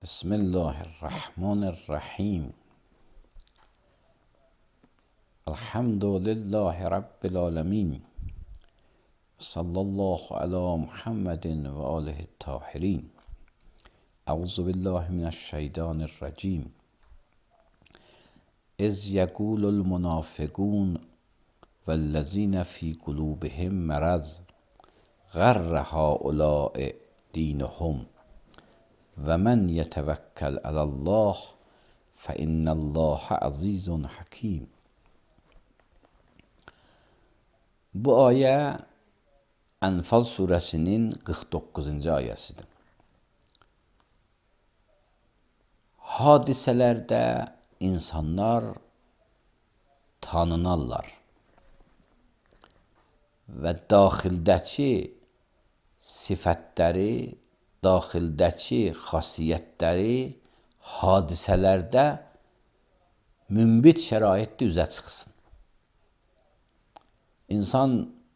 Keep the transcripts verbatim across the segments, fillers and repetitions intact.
Bismillahirrahmanirrahim. Elhamdülillahi Rabbil alemin. Sallallahu ala Muhammedin ve alihi tahirin. Euzu billahi mineşşeytanirracim. İz yekulul munafiqun vellezine fi kulubihim meraz garre haula'i dinuhum ve men yetevekkel alallah fe innallâhe azizun hakim. Bu ayə Enfal suresinin qırx doqquzuncu ayəsidir. Hadiselərdə insanlar tanınarlar və daxildəki sifətləri, daxildəki xasiyyətləri hadisələrdə münbit şəraitdə üzə çıxsın. İnsan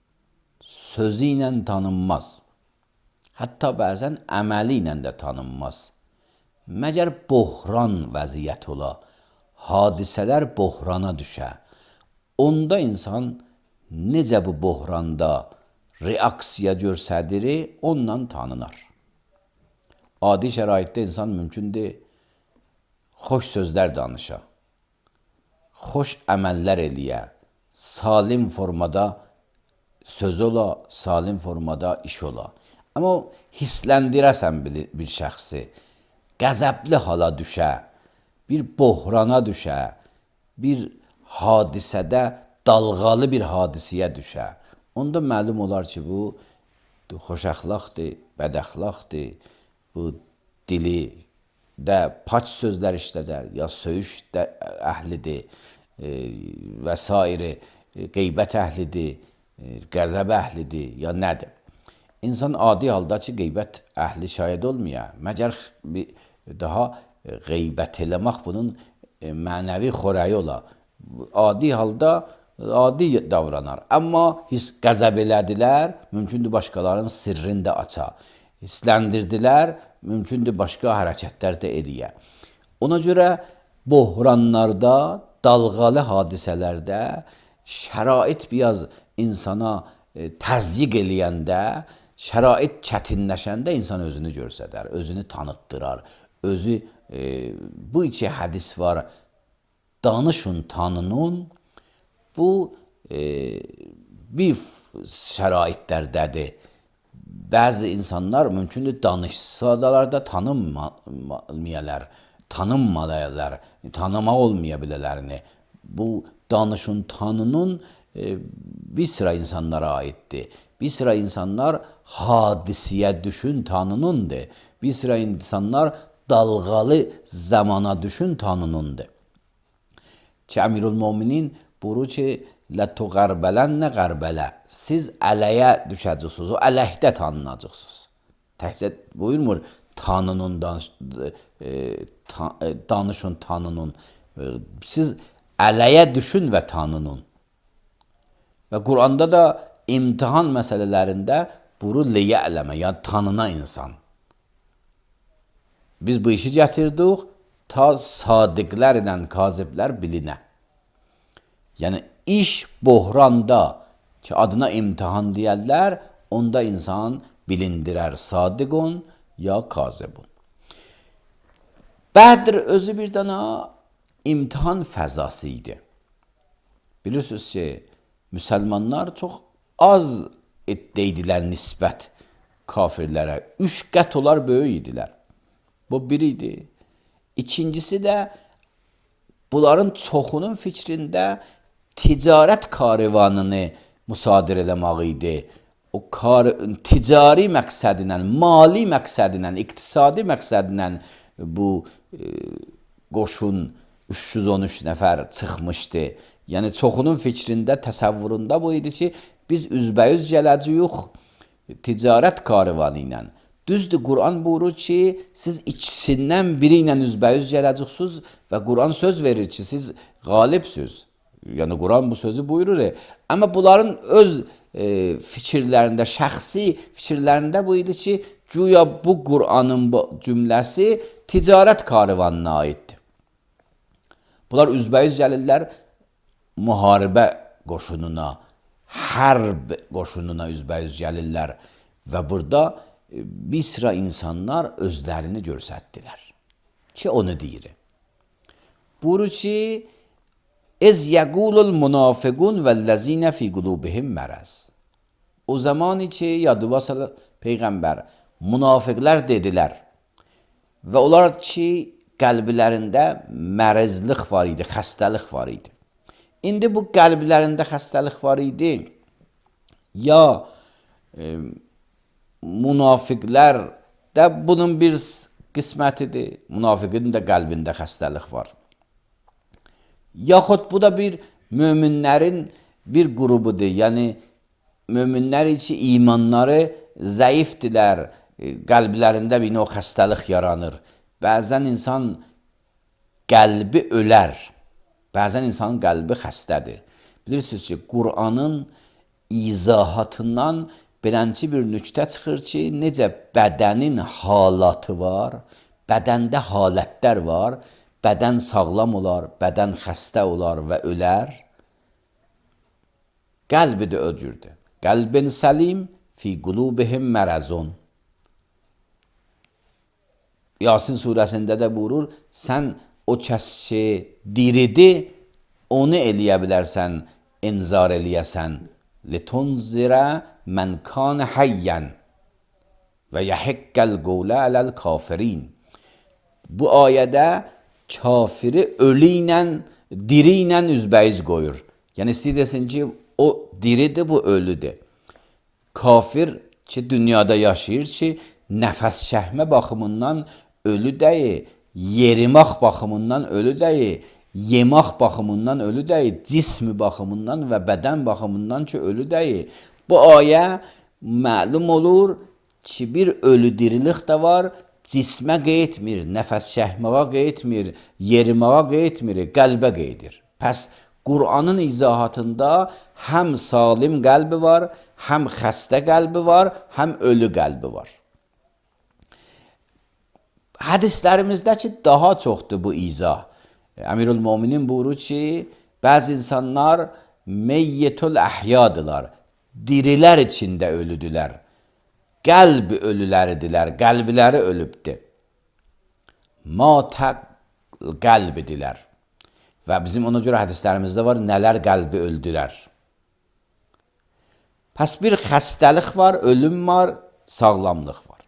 sözü ilə tanınmaz. Hətta bəzən əməli ilə də tanınmaz. Məgər bohran vəziyyət ola, hadisələr bohrana düşə. Onda insan necə bu bohranda reaksiya göstərir, ondan tanınar. Adi şəraitdə insan mümkündür xoş sözlər danışa, xoş əməllər eləyə, salim formada söz ola, salim formada iş ola. Amma hissləndirəsən bir, bir şəxsi, qəzəbli hala düşə, bir bohrana düşə, bir hadisədə dalğalı bir hadisiyə düşə. Onda məlum olar ki, bu xoşəxlaqdır, bədəxlaqdır, bu dili də paç sözlər işlədər, ya söyüş də əhlidir e, və s. qeybət əhlidir, qəzəb əhlidir, ya nədir? İnsan adi halda ki, qeybət əhli şayad olmaya, məgər daha qeybət eləmək bunun mənəvi xorəyi ola. Adi halda adi davranar. Amma his qəzəb elədilər, mümkündür başqalarının sirrini də aça. Hisləndirdilər, mümkündür başqa hərəkətlər də eləyə. Ona görə bohranlarda, dalğalı hadisələrdə şərait biraz insana e, təzyiq eləyəndə, şərait çətinləşəndə insan özünü göstərər, özünü tanıtdırar. Özü e, bu iki hədis var. Danışın, tanının. Bu e, bir şəraitlərdədir. Bəzi insanlar mümkündür danışsalar da tanınmayalar, tanınmayalar, tanıma olmaya bilələrini. Bu danışın, tanının e, bir sıra insanlara aiddir. Bir sıra insanlar hadisiyə düşün, tanınındır. Bir sıra insanlar dalğalı zamana düşün, tanınındır. Ki Əmirul Möminin buyurur ki, لَتُغَرْبَلَنَّ غَرْبَلَ Siz ələyə düşəcəksiniz, o ələkdə tanınacaqsınız. Təhcə buyurmur, tanının, danış, e, ta, e, danışın, tanının. E, siz ələyə düşün və tanının. Və Quranda da imtihan məsələlərində buyurur, liya'ləmə, yəni tanına insan. Biz bu işi gətirdik, ta sadiqlər ilə kaziblər bilinə. Yəni, iş bohranda ki, adına imtihan deyərlər, onda insan bilindirər sadiqun ya kazibun. Bədr özü bir dana imtihan fəzası idi. Bilirsiniz ki, müsəlmanlar çox az etdəydilər nisbət kafirlərə. Üç qət olar böyük idilər. Bu bir idi. İkincisi də bunların çoxunun fikrində ticarət karivanını müsadir eləmək idi. O kar, ticari məqsədlə, mali məqsədlə, iqtisadi məqsədlə bu e, qoşun üç yüz on üç nəfər çıxmışdı. Yəni çoxunun fikrində, təsəvvüründə bu idi ki, biz üzbəyüz gələcəyik ticarət karivanı ilə. Düzdür, Quran buyurur ki, siz ikisindən biri ilə üzbəyüz gələcəksiniz və Quran söz verir ki, siz qalibsiniz. Yəni Quran bu sözü buyurur. Amma bunların öz e, fikirlərində, şəxsi fikirlərində bu idi ki, Güya bu Qur'anın bu cümləsi ticarət karvanına aiddir. Bunlar üzbəyiz gəlirlər müharibə qoşununa, hərb qoşununa üzbəyiz gəlirlər və burada bir sıra insanlar özlərini göstərdilər. Ki onu deyir. Buyurur ki, Ez yəqulul münafiqun vəllezine fi qulubihim məraz. O zaman ki, yadıva salır Peyğəmbər, münafiqlər dedilər və onlar ki, qəlblərində mərəzlik var idi, xəstəlik var idi. İndi bu qəlblərində xəstəlik var idi, ya e, münafiqlər də bunun bir qismətidir, münafiqin də qəlbində xəstəlik var. Yaxud bu da bir möminlərin bir qrubudur, yəni möminlər üçün imanları zəifdirlər, qəlblərində bir o xəstəlik yaranır. Bəzən insan qəlbi ölər, bəzən insanın qəlbi xəstədir. Bilirsiniz ki, Qur'anın izahatından belənçi bir nüktə çıxır ki, necə bədənin halatı var, bədəndə halətlər var, bədən sağlam olar, bədən xəstə olar və ölər. Qəlbi də öcürdür. Qəlbin səlim fi qulubihim mərəzun. Yasin surəsində də buyurur, sən o kəs ki diridi, onu eləyə bilərsən, inzar eləyəsən. Litunzirə mən kan hayyan və yəhəqqəl qavlə aləl kafirin. Bu ayədə kafiri ölü ilə, diri ilə üzbəyiz qoyur. Yəni istəyirsən ki, o diridir, bu ölüdür. Kafir ki, dünyada yaşayır ki, nəfəs çəkmə baxımından ölü deyil, yerimaq baxımından ölü deyil, yemək baxımından ölü deyil, cismi baxımından və bədən baxımından ki, ölü deyil. Bu ayə məlum olur ki, bir ölü dirilik də var, cismə qeytmir, nəfəs çəkməyə qeytmir, yeriməyə qeytmir, qəlbə qeydir. Pəs Qur'anın izahatında həm salim qəlbi var, həm xəstə qəlbi var, həm ölü qəlbi var. Hədislərimizdə ki, daha çoxdur bu izah. Əmirül-Müminin buyurur ki, bəzi insanlar meyyetül əhyadılar, dirilər içində ölüdülər. Qəlb ölüləridirlər, qəlbləri ölübdür. Matəq qəlbidirlər. Və bizim ona görə hədislərimizdə var, nələr qəlbi öldürər. Pəs bir xəstəlik var, ölüm var, sağlamlıq var.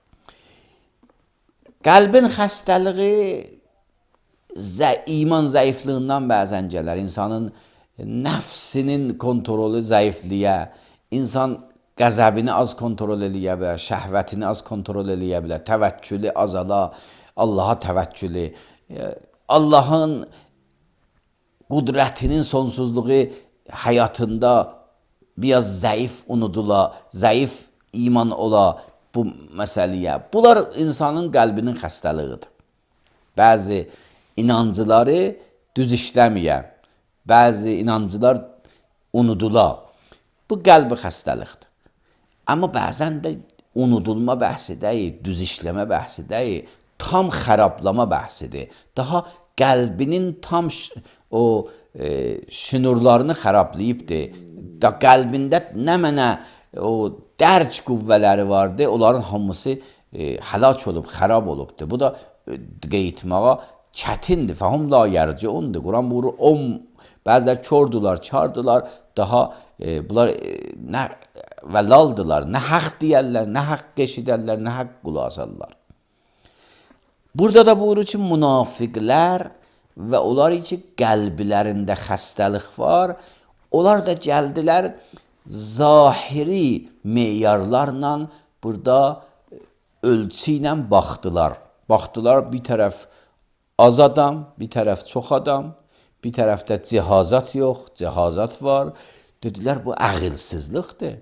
Qəlbin xəstəliyi zə iman zəifliğindən bəzən gələr. İnsanın nəfsinin kontrolü zəifliyə, insan qəzəbini az kontrol eləyə bilər, şəhvətini az kontrol eləyə bilər, təvəkkülü azala, Allaha təvəkkülü, Allahın qudrətinin sonsuzluğu həyatında biraz zəif unudula, zəif iman ola bu məsələyə. Bunlar insanın qəlbinin xəstəliğidir. Bəzi inancıları düz işləməyə, bəzi inancılar unudula. Bu qəlbi xəstəlikdir. Amma bəzən də unudulma bəhsi deyil, düz işləmə bəhsi deyil, tam xərablama bəhsidir. Daha qəlbinin tam o e, şünurlarını xərablayıbdır. Da qəlbində nə mənə o dərc qüvvələri vardı, onların hamısı e, həlak olub, xərab olubdur. Bu da e, qeytməğa çətindir. Fəhum la yərciundur. Quran buyurur, o bəzilər kördular, çardılar, daha e, bunlar e, nə vəlaldılar, nə haqq deyərlər, nə haqq eşidərlər, nə haqq qulaq asarlar. Burada da buyurur ki, münafiqlər və onlar ki, qəlblərində xəstəlik var, onlar da gəldilər zahiri meyarlarla burada ölçü ilə baxdılar. Baxdılar bir tərəf az adam, bir tərəf çox adam, bir tərəfdə cihazat yox, cihazat var. Dedilər, bu əqilsizlikdir.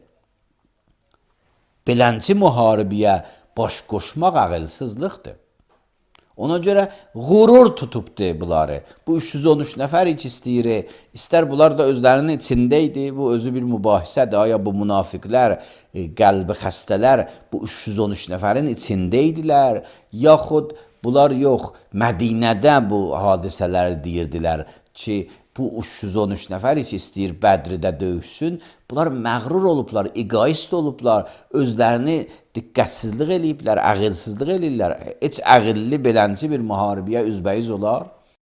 Belənçi müharibəyə baş qoşmaq əqilsizlikdir. Ona görə qürur tutubdu bunları. Bu üç yüz on üç nəfər heç istəyir. İstər bunlar da özlərinin içində idi. Bu özü bir mübahisədir. Aya bu münafiqlər, e, qəlbi xəstələr bu üç yüz on üç nəfərin içində idilər, yaxud bunlar yox, Mədinədə bu hadisələri deyirdilər ki, bu üç yüz on üç nəfər heç istəyir Bədridə döyüşsün. Bunlar məğrur olublar, egoist olublar, özlərini diqqətsizlik eləyiblər, ağılsızlıq eləyirlər. Heç ağıllı belənci bir müharibəyə üzbəyiz olar.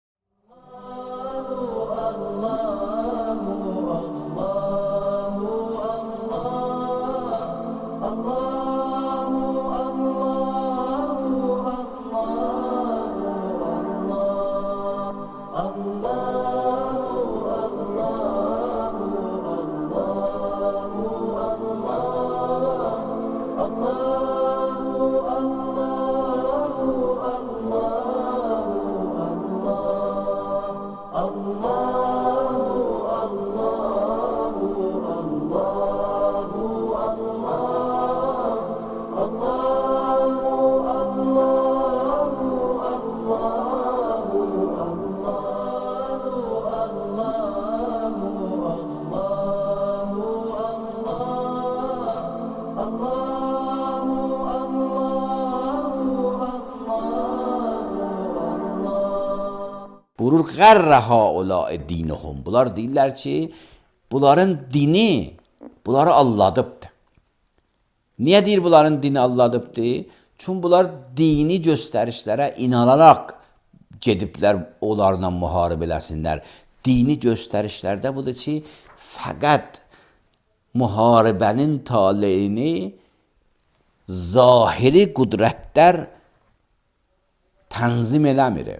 Buyurur qərrə haulâ dinihum. Bunlar deyirlər ki, bunların dini bunları alladıbdır. Niyə deyir bunların dini alladıbdır? Çünki bunlar dini göstərişlərə inanaraq gediblər onlarla müharibə eləsinlər. Dini göstərişlərdə budur ki, fəqət müharibənin taleyini zahiri qüdrətlər tənzim eləmir.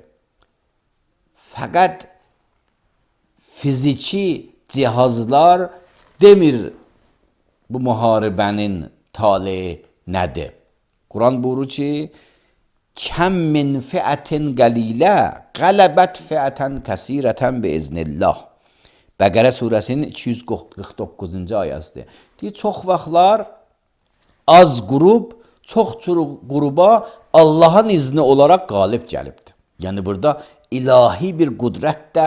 Fəqət fiziki cihazlar demir bu müharibənin taleyi nədir. Quran buyurur ki, kəm min fiətin qəlilə qələbət fiətən kəsirətən bi iznillah. Bəqərə surəsinin iki yüz qırx doqquzuncu ayəsidir. Deyir, çox vaxtlar az qrup, çox qruba Allahın izni olaraq qalib gəlibdir. Yəni burada ilahi bir qüdrət də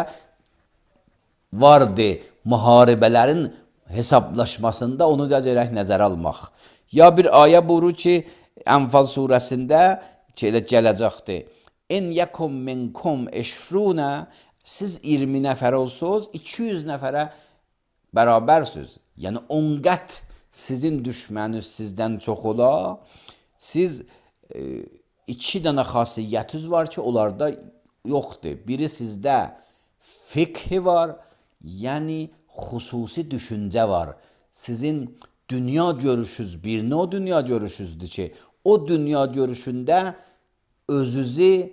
vardı müharibələrin hesablaşmasında, onu da gərək nəzərə almaq. Ya bir ayə buyurur ki, Ənfal surəsində ki, elə gələcəkdir. En yekum minkum eşrunə, siz iyirmi nəfər olsunuz, iki yüz nəfərə bərabərsiniz. Yəni on qət sizin düşməniniz sizdən çox ola. Siz e, iki dənə xasiyyətiniz var ki, onlarda yoxdur. Biri sizdə fikhi var, yəni xüsusi düşüncə var. Sizin dünya görüşünüz bir nə o dünya görüşünüzdür ki, o dünya görüşündə özünüzü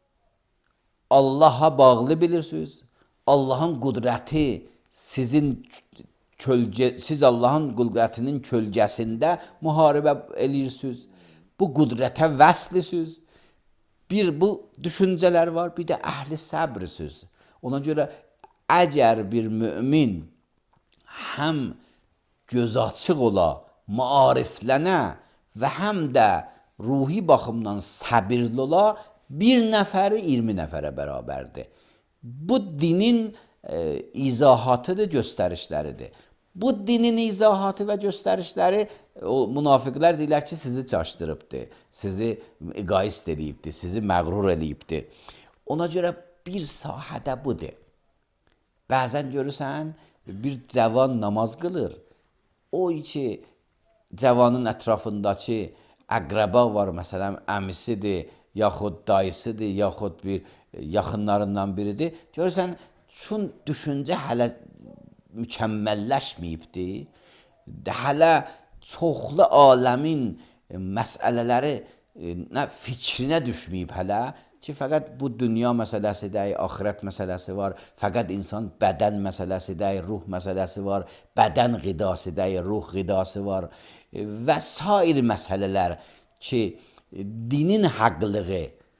Allaha bağlı bilirsiniz. Allahın qüdrəti sizin kölgə, siz Allahın qüdrətinin kölgəsində müharibə eləyirsiniz. Bu qüdrətə vəslisiniz. Bir bu düşüncələr var, bir də əhli səbrsiniz. Ona görə əgər bir mümin həm göz açıq ola, maariflənə və həm də ruhi baxımdan səbirli ola, bir nəfəri iyirmi nəfərə bərabərdir. Bu dinin e, izahatıdır, göstərişləridir. Bu dinin izahatı və göstərişləri o münafiqlər deyirlər ki, sizi çaşdırıbdır, sizi egoist eləyibdir, sizi məğrur eləyibdir. Ona görə bir sahədə budur. Bəzən görürsən, bir cavan namaz qılır. O ki, cavanın ətrafındakı əqrəba var, məsələn, əmisidir, yaxud dayısıdır, yaxud bir yaxınlarından biridir. Görürsən, çün düşüncə hələ mükəmməlləşməyibdir. Hələ çoxlu aləmin məsələləri nə fikrinə düşməyib hələ ki, fəqət bu dünya məsələsidir, axirət məsələsi var, fəqət insan bədən məsələsidir, ruh məsələsi var, bədən qidasıdır, ruh qidası var və sair məsələlər ki, dinin haqlığı,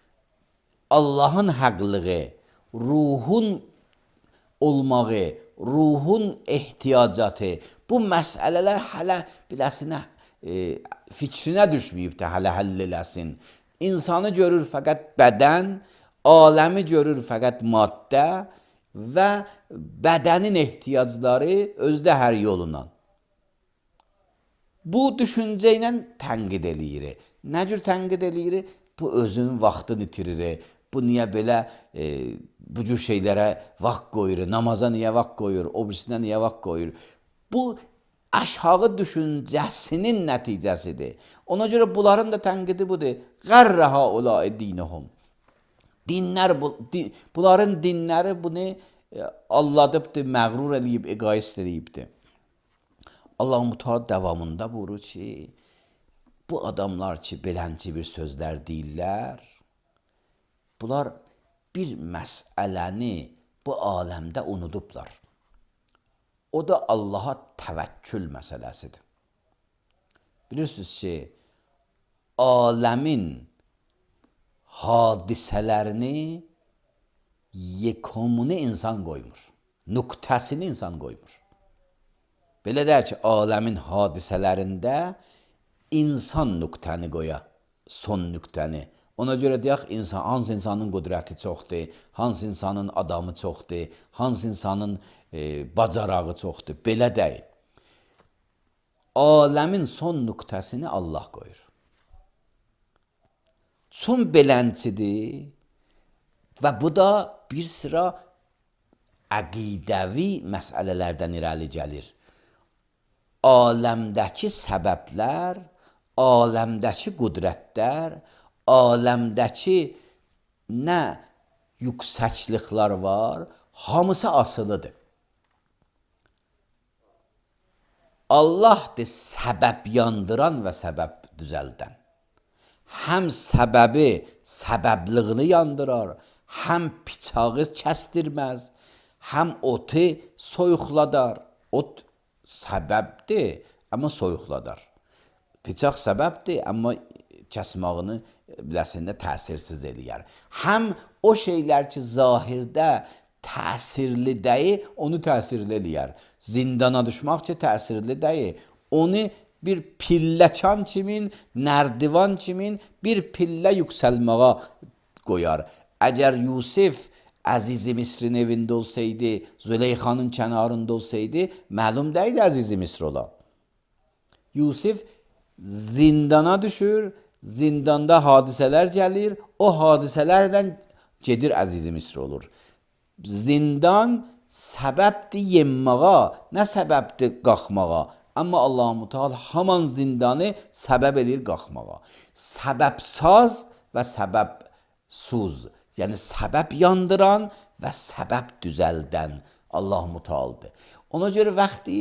Allahın haqlığı, ruhun olmağı, ruhun ehtiyacatı, bu məsələlər hələ biləsinə e, fikrinə düşməyibdir, hələ həll eləsin. İnsanı görür fəqət bədən, aləmi görür fəqət maddə və bədənin ehtiyacları özdə hər yolundan. Bu düşüncə ilə tənqid eləyir. Nə cür tənqid eləyir? Bu özünün vaxtını itirir. Bu niyə belə e, bu cür şeylərə vaxt qoyur? Namaza niyə vaxt qoyur? O birisinə niyə vaxt qoyur? Bu aşağı düşüncəsinin nəticəsidir. Ona görə bunların da tənqidi budur. Qərrə haulâi dinəhum. Dinlər bu, din, bunların dinləri bunu alladıbdır, məğrur eləyib, egoist eləyibdir. Allah-u Teala davamında buyurur ki, bu adamlar ki, belənci bir sözlər deyirlər, bunlar bir məsələni bu aləmdə unudublar. O da Allaha təvəkkül məsələsidir. Bilirsiniz ki, aləmin hadisələrini yekomunu insan qoymur. Nüqtəsini insan qoymur. Belə deyər ki, aləmin hadisələrində insan nüqtəni qoya, son nüqtəni. Ona görə deyək, insan, hansı insanın qüdrəti çoxdur, hansı insanın adamı çoxdur, hansı insanın e, bacarağı çoxdur. Belə deyil. Aləmin son nüqtəsini Allah qoyur. Son belənçidir və bu da bir sıra əqidəvi məsələlərdən irəli gəlir. Aləmdəki səbəblər, aləmdəki qüdrətlər, aləmdəki nə yüksəkliklər var, hamısı asılıdır. Allahdır səbəb yandıran və səbəb düzəldən. Həm səbəbi səbəbliğini yandırar, həm bıçağı kəsdirməz, həm otu soyuqladar. Ot səbəbdir, amma soyuqladar. Bıçaq səbəbdir, amma kəsmağını biləsində təsirsiz eləyər. Həm o şeylər ki, zahirdə təsirli deyil, onu təsirli eləyər. Zindana düşmək ki, təsirli deyil, onu bir pilləkan kimin, nərdivan kimin bir pillə yüksəlməyə qoyar. Əgər Yusuf Əziz-i Misrin evində olsaydı, Züleyxanın kənarında olsaydı, məlum deyil Əziz-i Misr ola. Yusuf zindana düşür, zindanda hadisələr gəlir, o hadisələrdən gedir Əziz-i Misr olur. Zindan səbəbdir yenməğa, nə səbəbdir qalxmağa. Amma Allah-u Teala haman zindanı səbəb edir qalxmağa. Səbəbsaz və səbəbsuz. Yəni səbəb yandıran və səbəb düzəldən Allah-u Teala'dır. Ona görə vaxtı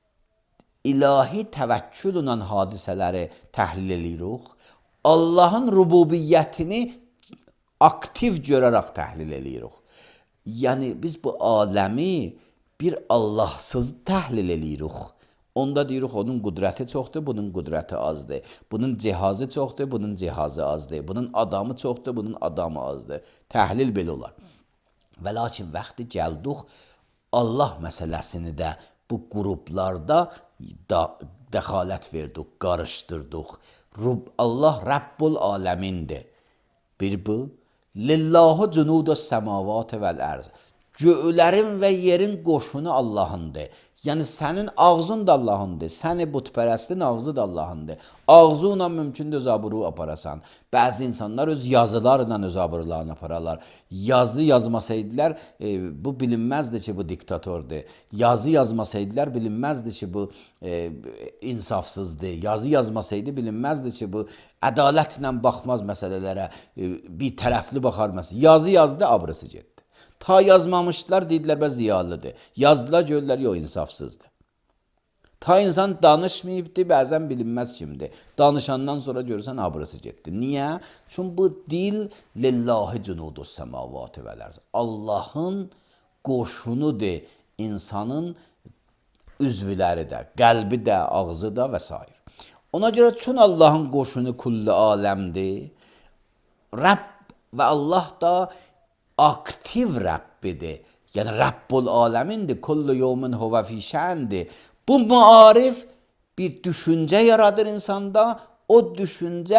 ilahi təvəkküllə hadisələri təhlil edirik. Allahın rububiyyətini aktiv görərək təhlil edirik. Yəni biz bu aləmi bir Allahsız təhlil edirik. Onda deyirik, onun qüdrəti çoxdur, bunun qüdrəti azdır. Bunun cihazı çoxdur, bunun cihazı azdır. Bunun adamı çoxdur, bunun adamı azdır. Təhlil belə olar. Və lakin vaxtı gəldik, Allah məsələsini də bu qruplarda da, dəxalət verdik, qarışdırdıq. Allah Rəbbul aləmindir. Bir bu, Lillahu cunudus səmavat vəl-ərz. Göylərin və yerin qoşunu Allahındır. Yəni sənin ağzın da Allahındır. Səni butpərəstin ağzı da Allahındır. Ağzı ilə mümkündür öz aburu aparasan. Bəzi insanlar öz yazılarla öz aburularını apararlar. Yazı yazmasaydılar, e, bu bilinməzdi ki, bu diktatordur. Yazı yazmasaydılar, bilinməzdi ki, bu e, insafsızdır. Yazı yazmasaydı, bilinməzdi ki, bu ədalətlə baxmaz məsələlərə, e, bir tərəfli baxar məsələ. Yazı yazdı, abrısı getdi. Ta yazmamışlar, dedilər, bəz ziyalıdır. Yazdılar, görürlər, yox, insafsızdır. Ta insan danışmayıbdır, bəzən bilinməz kimdir. Danışandan sonra görürsən, abrısı getdi. Niyə? Çünki bu dil lillahi cunudus səmavatı vəl-ərz. Allahın qoşunudur, insanın üzvləri də, qəlbi də, ağzı da və s. Ona görə çün Allahın qoşunu kulli aləmdir. Rəbb və Allah da aktiv Rəbbidir. Yəni Rəbbul aləmindir. Kullu yevmin huvə fi şəndir. Bu maarif bir düşüncə yaradır insanda. O düşüncə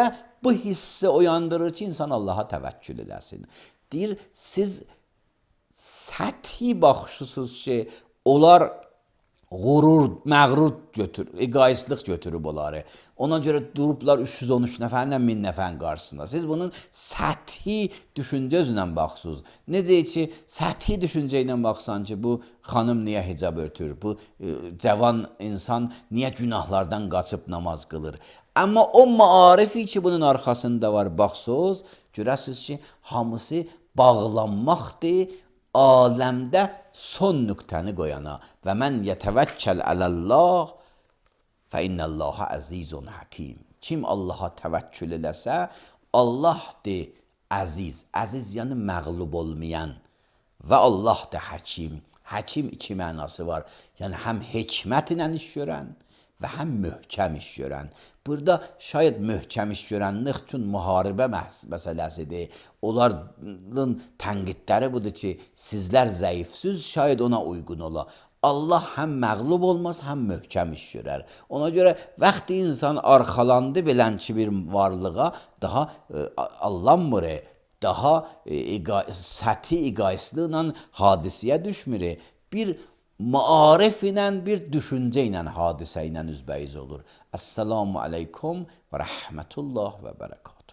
bu hissi oyandırır ki insan Allaha təvəkkül eləsin. Deyir, siz səthi baxışısınız ki, onlar qurur, məğrur götür, egoistlik götürüb onları. Ona görə durublar üç yüz on üç nəfərlə min nəfərin qarşısında. Siz bunun səthi düşüncə üzrə baxırsınız. Necə ki, səthi düşüncə ilə baxsan ki, bu xanım niyə hicab örtür, bu e, cavan insan niyə günahlardan qaçıb namaz qılır. Amma o maarifi ki, bunun arxasında var, baxsınız, görəsiniz ki, hamısı bağlanmaqdır, aləmdə son nöqtəni qoyana və mən yətəvəkkəl ələllah fə innəllaha əzizun hakim. Kim Allaha təvəkkül eləsə, Allahdır əziz. Əziz yəni məğlub olmayan və Allahdır həkim. Həkim iki mənası var. Yəni həm hikmətlə iş görən və həm möhkəm iş görən. Burada şayad möhkəm iş görənlik üçün müharibə məsələsidir. Onların tənqidləri budur ki, sizlər zəifsiz, şayad ona uyğun ola. Allah həm məğlub olmaz, həm möhkəm iş görər. Ona görə vaxtı insan arxalandı bilən ki, bir varlığa daha e, allanmır, daha e, səthi egoistliklə hadisəyə düşmür. Bir maarif ilə, bir düşüncə ilə, hadisə ilə üzbəyiz olur. Əssalamu aleykum və rəhmətullah və bərəkatuhu.